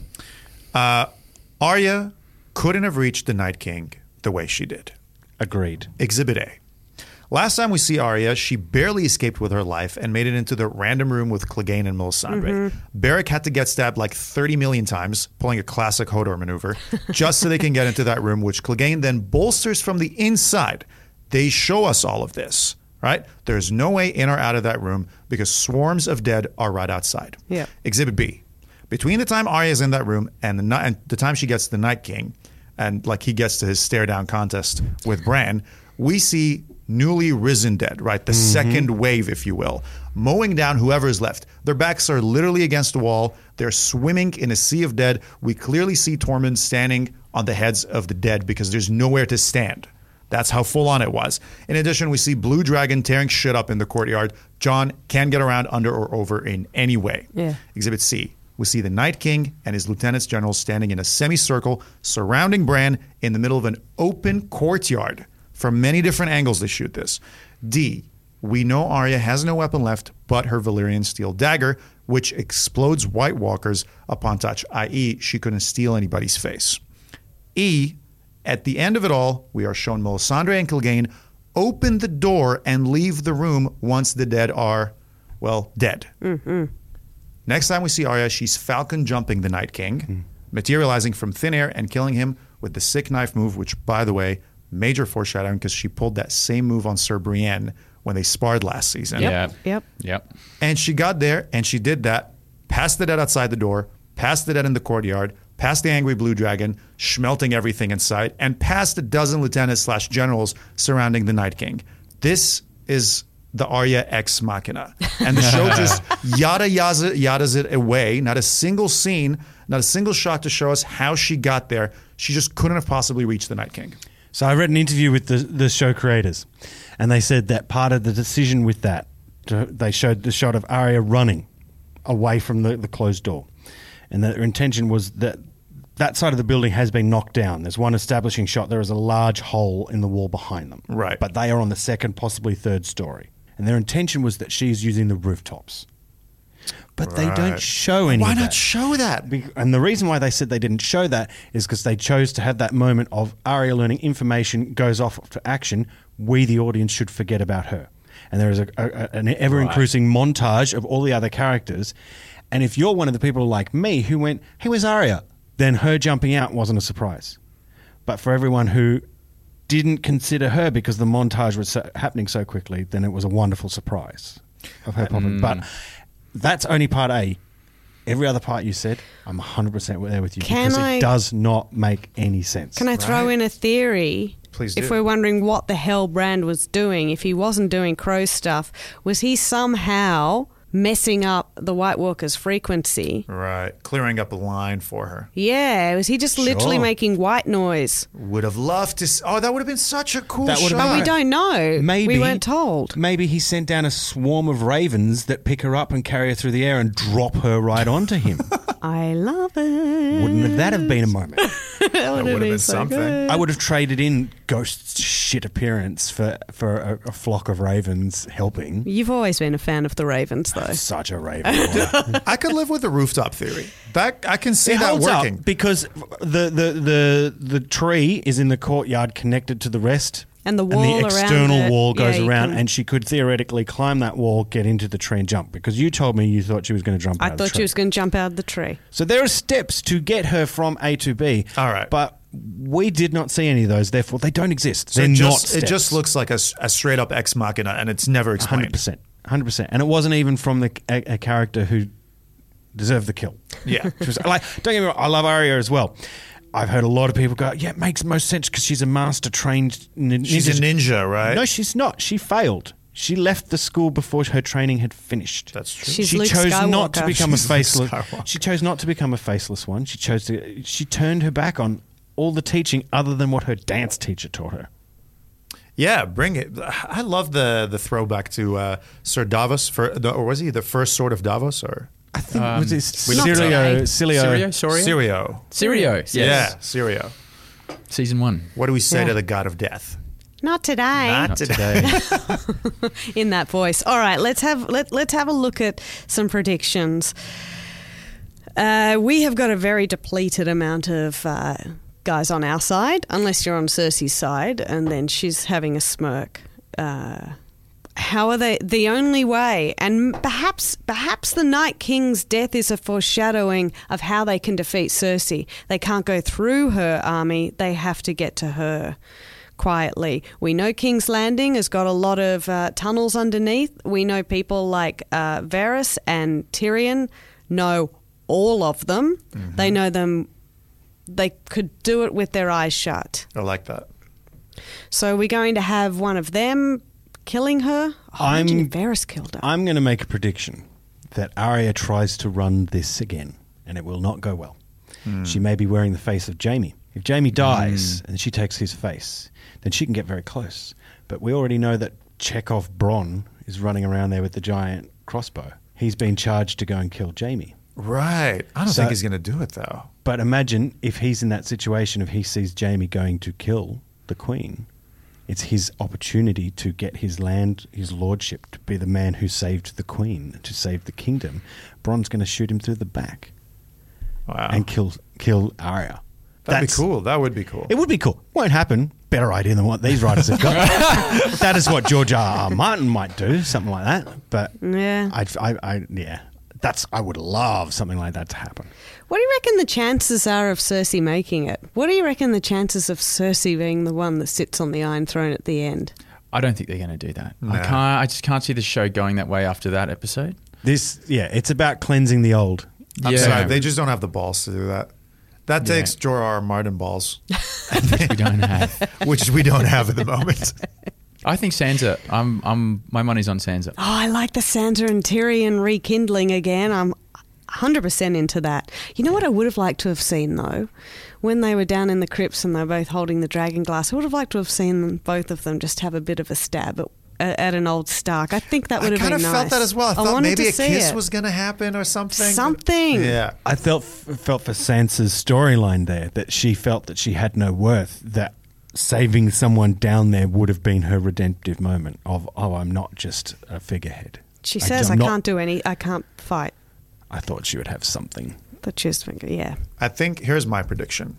S4: Uh, Arya couldn't have reached the Night King the way she did.
S2: Agreed.
S4: Exhibit A. Last time we see Arya, she barely escaped with her life and made it into the random room with Clegane and Melisandre.
S3: Mm-hmm.
S4: Beric had to get stabbed like thirty million times, pulling a classic Hodor maneuver, just so they can get into that room, which Clegane then bolsters from the inside. They show us all of this, right? There's no way in or out of that room because swarms of dead are right outside.
S3: Yeah.
S4: Exhibit B. Between the time Arya's in that room and the, ni- and the time she gets to the Night King, and like he gets to his stare down contest with Bran, we see newly risen dead, right? The second wave, if you will, mowing down whoever is left. Their backs are literally against the wall. They're swimming in a sea of dead. We clearly see Tormund standing on the heads of the dead because there's nowhere to stand. That's how full on it was. In addition, we see Blue Dragon tearing shit up in the courtyard. Jon can get around under or over in any way.
S3: Yeah.
S4: Exhibit C. We see the Night King and his lieutenants generals standing in a semicircle surrounding Bran in the middle of an open courtyard. From many different angles they shoot this. D. We know Arya has no weapon left but her Valyrian steel dagger, which explodes White Walkers upon touch, that is she couldn't steal anybody's face. E. At the end of it all, we are shown Melisandre and Clegane open the door and leave the room once the dead are, well, dead.
S3: Mm-hmm.
S4: Next time we see Arya, she's falcon jumping the Night King, materializing from thin air and killing him with the sick knife move, which, by the way, major foreshadowing because she pulled that same move on Sir Brienne when they sparred last season.
S5: Yeah.
S3: Yep.
S5: Yep.
S4: And she got there and she did that, past the dead outside the door, past the dead in the courtyard, past the angry blue dragon, schmelting everything in sight, and past a dozen lieutenants slash generals surrounding the Night King. This is the Arya ex machina. And the show just yada yada yadas it away. Not a single scene, not a single shot to show us how she got there. She just couldn't have possibly reached the Night King.
S2: So I read an interview with the, the show creators, and they said that part of the decision with that, to, they showed the shot of Arya running away from the, the closed door. And their intention was that that side of the building has been knocked down. There's one establishing shot. There is a large hole in the wall behind them.
S4: Right.
S2: But they are on the second, possibly third story. And their intention was that she's using the rooftops. But
S4: Right.
S2: they don't show any
S4: Why
S2: of
S4: not
S2: that.
S4: show that?
S2: Be- And the reason why they said they didn't show that is because they chose to have that moment of Arya learning information, goes off to action. We, the audience, should forget about her. And there is a, a, an ever-increasing montage of all the other characters. And if you're one of the people like me who went, hey, where's Arya? Then her jumping out wasn't a surprise. But for everyone who didn't consider her because the montage was so, happening so quickly, then it was a wonderful surprise of her popping. But that's only part A. Every other part you said, I'm one hundred percent there with you
S3: Can
S2: because
S3: I-
S2: it does not make any sense.
S3: Can I throw
S4: Right.
S3: in a theory?
S4: Please
S3: If
S4: do.
S3: we're wondering what the hell Brand was doing, if he wasn't doing Crow stuff, was he somehow messing up the White Walker's frequency?
S4: Right. Clearing up a line for her.
S3: Yeah, was he just literally
S2: Sure.
S3: making white noise?
S4: Would have loved to. s- Oh, that would have been such a cool
S2: That would
S4: show.
S2: have
S3: But
S2: been
S3: we don't know.
S2: Maybe
S3: We weren't told.
S2: Maybe he sent down a swarm of ravens that pick her up and carry her through the air and drop her right onto him.
S3: I love it.
S2: Wouldn't that have been a moment?
S3: That would
S4: would've
S3: have
S4: been
S3: been so
S4: something.
S3: good.
S2: I would have traded in Ghost's shit appearance for for a, a flock of ravens helping.
S3: You've always been a fan of the Ravens, though.
S2: Such a raven. boy.
S4: I could live with the rooftop theory. That I can see
S2: It
S4: that
S2: holds up
S4: working.
S2: because the, the the the tree is in the courtyard connected to the rest.
S3: And the
S2: and
S3: wall
S2: the
S3: around
S2: external
S3: it,
S2: wall goes
S3: yeah, you
S2: around,
S3: can-
S2: and she could theoretically climb that wall, get into the tree, and jump. Because you told me you thought she was going to jump.
S3: I
S2: out of the
S3: thought
S2: tree.
S3: she was going to jump out of the tree.
S2: So there are steps to get her from A to B.
S4: All right.
S2: But we did not see any of those, therefore they don't exist.
S4: So
S2: They're
S4: it
S2: not
S4: just,
S2: steps.
S4: it just looks like a, s- a straight up ex machina, and it's never
S2: one
S4: explained.
S2: hundred percent. one hundred percent. And it wasn't even from the, a, a character who deserved the kill.
S4: Yeah.
S2: She was, like, don't get me wrong, I love Arya as well. I've heard a lot of people go, yeah, it makes most sense because she's a master trained ninja.
S4: She's a ninja, right?
S2: No, she's not. She failed. She left the school before her training had finished.
S4: That's true.
S3: She's
S2: she
S3: Luke
S2: chose not to
S3: Skywalker.
S2: become
S4: She's
S2: a
S4: Luke
S2: faceless.
S4: Skywalker.
S2: She chose not to become a faceless one. She chose to. She turned her back on all the teaching other than what her dance teacher taught her.
S4: Yeah, bring it. I love the the throwback to uh, Sir Davos, for, or was he the first sword of Davos? Or
S2: I think
S5: Um,
S2: was this
S4: we don't
S2: Sirio,
S3: know.
S2: Cilio.
S5: Syrio? Soria?
S4: Sirio.
S5: Syrio, yes.
S4: Yeah, Sirio.
S5: Season one.
S4: What do we say
S3: Yeah.
S4: to the god of death?
S3: Not today.
S4: Not
S5: Not
S4: today.
S5: today.
S3: In that voice. All right, let's have let, let's have a look at some predictions. Uh, we have got a very depleted amount of uh, guys on our side, unless you're on Cersei's side, and then she's having a smirk. Uh, how are they? The only way, and perhaps perhaps the Night King's death is a foreshadowing of how they can defeat Cersei. They can't go through her army; they have to get to her quietly. We know King's Landing has got a lot of uh, tunnels underneath. We know people like uh, Varys and Tyrion know all of them.
S4: Mm-hmm.
S3: They know them. They could do it with their eyes shut.
S4: I like that.
S3: So we're going to have one of them killing her. Oh,
S2: I'm-
S3: imagine if Varys killed her.
S2: I'm going to make a prediction that Arya tries to run this again, and it will not go well. She may be wearing the face of Jaime. If Jaime dies and she takes his face, then she can get very close. But we already know that Chekhov Bronn is running around there with the giant crossbow. He's been charged to go and kill Jaime.
S4: Right. I don't
S2: So-
S4: think he's going to do it though.
S2: But imagine if he's in that situation, if he sees Jaime going to kill the queen, it's his opportunity to get his land, his lordship, to be the man who saved the queen, to save the kingdom. Bronn's going to shoot him through the back
S4: Wow.
S2: and kill kill Arya.
S4: That'd
S2: That's-
S4: be cool. That would be cool.
S2: It would be cool. Won't happen. Better idea than what these writers have got. That is what George R. R. Martin might do, something like that. But
S3: Yeah.
S2: I, I, I, yeah, that's. I would love something like that to happen.
S3: What do you reckon the chances are of Cersei making it? What do you reckon the chances of Cersei being the one that sits on the Iron Throne at the end?
S5: I don't think they're going to do that. I
S4: Nah.
S5: can't. I just can't see the show going that way after that episode.
S2: This, yeah, it's about cleansing the old.
S4: I'm
S5: Yeah.
S4: sorry. They just don't have the balls to do that. That
S5: Yeah.
S4: takes George R. R. Martin balls,
S5: we don't have.
S4: which we don't have at the moment.
S5: I think Sansa. I'm. I'm. My money's on Sansa.
S3: Oh, I like the Sansa and Tyrion rekindling again. I'm one hundred percent into that. You know what I would have liked to have seen, though? When they were down in the crypts and they were both holding the dragon glass, I would have liked to have seen them, both of them just have a bit of a stab at, at an old Stark. I think that would
S4: I
S3: have been
S4: kind
S3: nice.
S4: of felt that as well. I thought
S3: wanted
S4: maybe
S3: to
S4: a
S3: see
S4: kiss
S3: it.
S4: was going to happen or something.
S3: Something.
S4: Yeah.
S2: I felt felt for Sansa's storyline there that she felt that she had no worth, that saving someone down there would have been her redemptive moment of, oh, I'm not just a figurehead.
S3: She
S2: I-
S3: says,
S2: I'm
S3: I
S2: not-
S3: can't do any, I can't fight.
S2: I thought she would have something.
S3: But just, yeah.
S4: I think here's my prediction.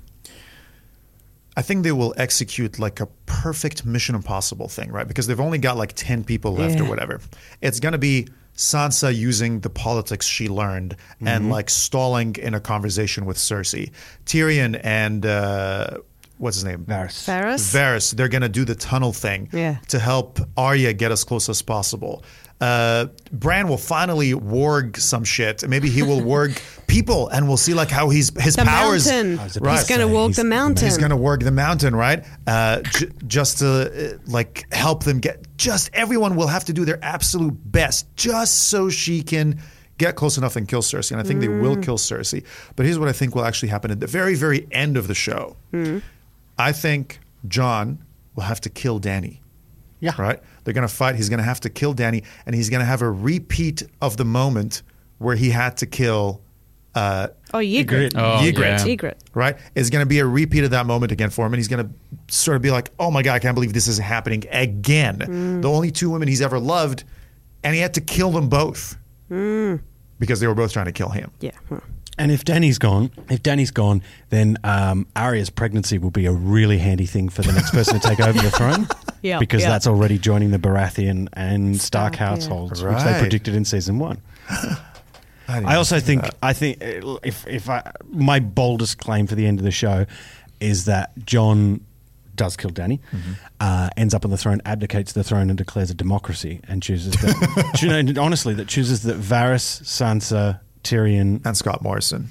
S4: I think they will execute like a perfect Mission Impossible thing, right? Because they've only got like ten people left or
S3: Yeah.
S4: whatever. It's going to be Sansa using the politics she learned and like stalling in a conversation with Cersei. Tyrion and uh, what's his name?
S2: Varys.
S3: Varys?
S4: Varys, they're going to do the tunnel thing
S3: Yeah.
S4: to help Arya get as close as possible. Uh, Bran will finally warg some shit. Maybe he will warg people, and we'll see like how he's his
S3: The
S4: powers.
S3: mountain.
S2: I was
S3: He's
S2: about to
S3: going to
S2: say,
S3: walk
S2: he's-
S3: the mountain.
S4: He's going to work the mountain, right? Uh, j- just to uh, like help them get. Just everyone will have to do their absolute best, just so she can get close enough and kill Cersei. And I think they will kill Cersei. But here's what I think will actually happen at the very, very end of the show. I think Jon will have to kill Dany.
S2: Yeah.
S4: Right? They're going to fight. He's going to have to kill Dany, and he's going to have a repeat of the moment where he had to kill. Uh,
S3: Oh, Ygritte.
S5: Oh,
S4: Ygritte.
S5: yeah.
S3: Ygritte.
S4: right? It's going to be a repeat of that moment again for him. And he's going to sort of be like, oh my God, I can't believe this is happening again. The only two women he's ever loved, and he had to kill them both because they were both trying to kill him.
S3: Yeah. Well,
S2: And if Danny's gone, if Danny's gone, then um, Arya's pregnancy will be a really handy thing for the next person to take over the throne.
S3: Yeah,
S2: because
S3: yeah.
S2: that's already joining the Baratheon and Stark,
S3: Stark, yeah.
S2: households, which
S4: Right.
S2: they predicted in season one.
S4: I, didn't
S2: I also
S4: see
S2: think
S4: that.
S2: I think uh, if if I, my boldest claim for the end of the show is that Jon does kill Dany, uh, ends up on the throne, abdicates the throne, and declares a democracy, and chooses that. you know, honestly, that chooses that Varys, Sansa, Tyrion,
S4: and Scott Morrison.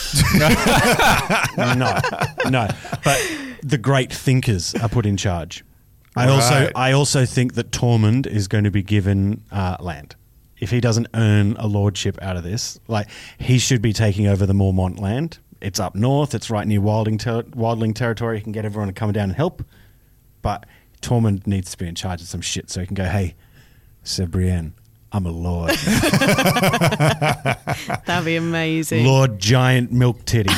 S2: no, no, but the great thinkers are put in charge. I also
S4: Right.
S2: I also think that Tormund is going to be given uh, land. If he doesn't earn a lordship out of this, like he should be taking over the Mormont land. It's up north. It's right near Wilding, ter- Wildling territory. He can get everyone to come down and help. But Tormund needs to be in charge of some shit so he can go, hey, Sir Brienne, I'm a lord.
S3: that'd be amazing.
S2: Lord Giant Milk Titty.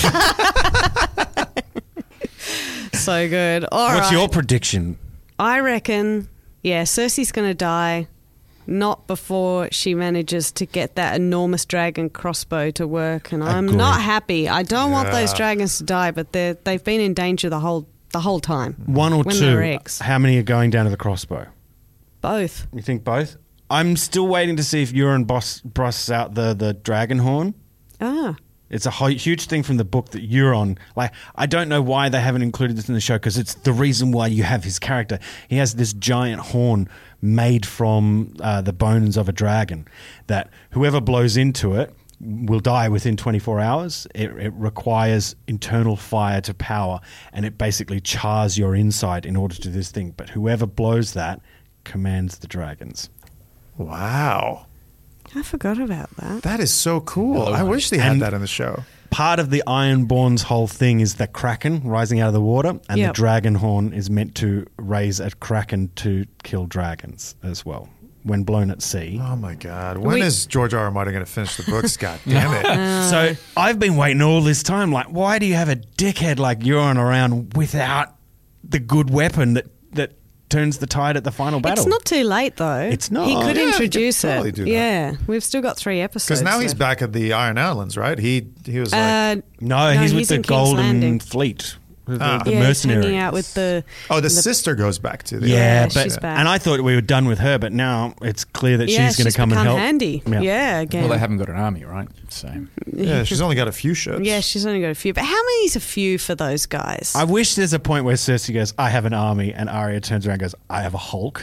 S3: So good. All
S2: What's
S3: right.
S2: your prediction?
S3: I reckon, yeah, Cersei's going to die not before she manages to get that enormous dragon crossbow to work. And I'm
S2: Agreed.
S3: not happy. I don't want those
S4: Yeah.
S3: dragons to die, but they're, they've been in danger the whole the whole time.
S2: One or
S3: when
S2: two?
S3: they're eggs.
S2: How many are going down to the crossbow?
S3: Both.
S2: You think both? I'm still waiting to see if Euron boss, busts out the, the dragon horn.
S3: Ah.
S2: It's a hu- huge thing from the book that Euron, like, I don't know why they haven't included this in the show because it's the reason why you have his character. He has this giant horn made from uh, the bones of a dragon that whoever blows into it will die within twenty-four hours. It, it requires internal fire to power, and it basically chars your inside in order to do this thing. But whoever blows that commands the dragons.
S4: Wow.
S3: I forgot about that.
S4: That is so cool.
S5: Hello.
S4: I wish they had
S2: And-
S4: that in the show.
S2: Part of the Ironborn's whole thing is the kraken rising out of the water, and
S3: Yep.
S2: the dragon horn is meant to raise a kraken to kill dragons as well when blown at sea.
S4: Oh my God. When
S3: We-
S4: is George R. R. Martin going to finish the books? God damn it.
S2: So I've been waiting all this time. Like, why do you have a dickhead like Euron around without the good weapon that that turns the tide at the final battle?
S3: It's not too late, though.
S2: It's not.
S3: He could
S4: Yeah, he
S3: introduce
S4: could totally
S3: it.
S4: do that.
S3: Yeah. We've still got three episodes.
S4: Because now he's
S3: left.
S4: back at the Iron Islands, right? He he was like,
S3: Uh,
S2: No,
S3: No,
S2: he's,
S3: he's
S2: with the
S3: in King's
S2: Golden
S3: Landing.
S2: Fleet, with the,
S4: Ah.
S2: the
S3: yeah, he's
S2: mercenaries.
S3: hanging out with the.
S4: oh, the,
S3: the-
S4: sister goes back to the
S2: Yeah,
S3: Yeah,
S2: but
S3: she's back.
S2: and I thought we were done with her, but now it's clear that
S3: yeah,
S2: she's going to come and
S3: become
S2: help.
S3: handy. Yeah, again.
S5: Well, they haven't got an army, right? So
S4: Yeah, she's only got a few ships.
S3: Yeah, she's only got a few. But how many's a few for those guys?
S2: I wish there's a point where Cersei goes, I have an army, and Arya turns around and goes, I have a Hulk.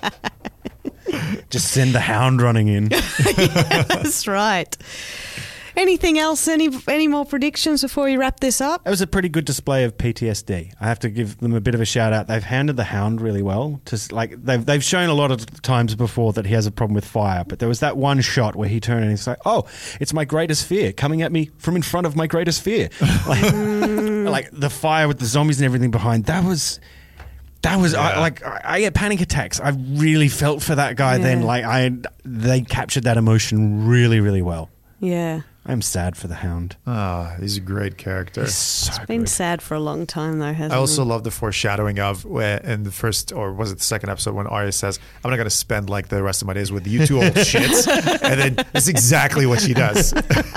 S2: Just send the Hound running in.
S3: That's right. Anything else? Any any more predictions before we wrap this up?
S2: It was a pretty good display of P T S D. I have to give them a bit of a shout out. They've handled the Hound really well. To s- like they've they've shown a lot of times before that he has a problem with fire, but there was that one shot where he turned and he's like, "Oh, it's my greatest fear coming at me from in front of my greatest fear." Like, like the fire with the zombies and everything behind. That was. That was I,
S4: Yeah.
S2: like I I get panic attacks. I really felt for that guy. Then
S3: Yeah.
S2: like I they captured that emotion really really well.
S3: Yeah.
S2: I'm sad for the Hound.
S4: Oh, he's a great character.
S2: He's so
S3: Been
S2: good.
S3: sad for a long time though, hasn't
S4: I also
S3: it?
S4: love the foreshadowing of where in the first, or was it the second episode, when Arya says, "I'm not going to spend like the rest of my days with you two old shits," and then that's exactly what she does.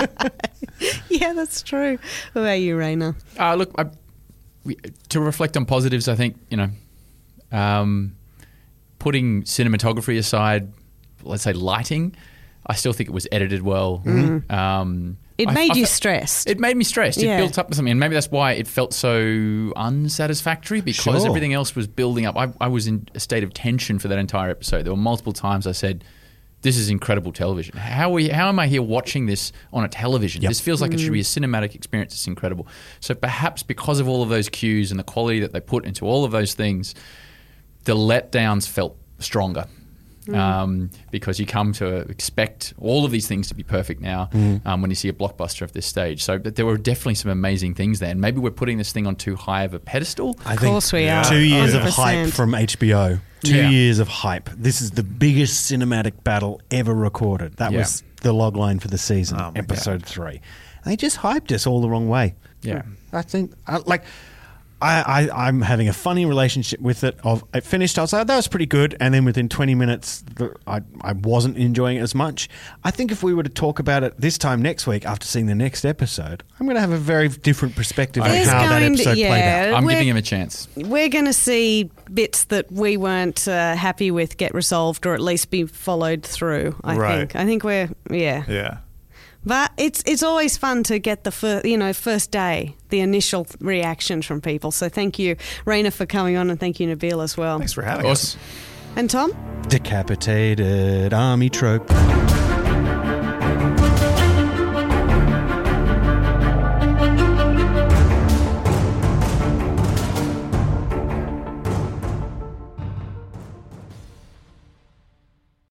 S3: Yeah, that's true. What about you, Raina?
S5: Uh, look, I, we, to reflect on positives, I think, you know, um, putting cinematography aside, let's say lighting, I still think it was edited well. Um,
S3: It
S5: I-
S3: made
S5: I
S3: you
S5: fe-
S3: stressed.
S5: It made me stressed.
S3: Yeah.
S5: It built up to something, and maybe that's why it felt so unsatisfactory, because
S2: Sure.
S5: everything else was building up. I, I was in a state of tension for that entire episode. There were multiple times I said, "This is incredible television. How are we, how am I here watching this on a television?
S2: Yep.
S5: This feels like it should be a cinematic experience. It's incredible." So perhaps because of all of those cues and the quality that they put into all of those things, the letdowns felt stronger. Um, because you come to expect all of these things to be perfect now um, when you see a blockbuster of this stage. So but there were definitely some amazing things there. And maybe we're putting this thing on too high of a pedestal.
S2: I
S3: Of course we are.
S2: Two years
S3: one hundred
S2: of hype
S3: percent.
S2: from H B O. Two
S5: Yeah.
S2: years of hype. This is the biggest cinematic battle ever recorded. That
S5: Yeah.
S2: was the log line for the season,
S4: Oh my
S2: episode three. They just hyped us all the wrong way.
S5: Yeah.
S2: I think, I, like, I, I, I'm having a funny relationship with it. Of I finished, I was like, "Oh, that was pretty good," and then within twenty minutes, the, I, I wasn't enjoying it as much. I think if we were to talk about it this time next week after seeing the next episode, I'm going to have a very different perspective on
S3: There's
S2: how that
S3: going to-
S2: episode played
S3: yeah.
S2: out.
S5: I'm
S3: we're-
S5: giving him a chance.
S3: We're going to see bits that we weren't uh, happy with get resolved, or at least be followed through. I
S4: Right.
S3: think. I think we're yeah.
S4: Yeah.
S3: But it's it's always fun to get the first, you know, first day, the initial reactions from people. So thank you, Raina, for coming on, and thank you, Nabil, as well.
S4: Thanks for having
S5: Awesome.
S4: us.
S3: And Tom?
S2: Decapitated army trope.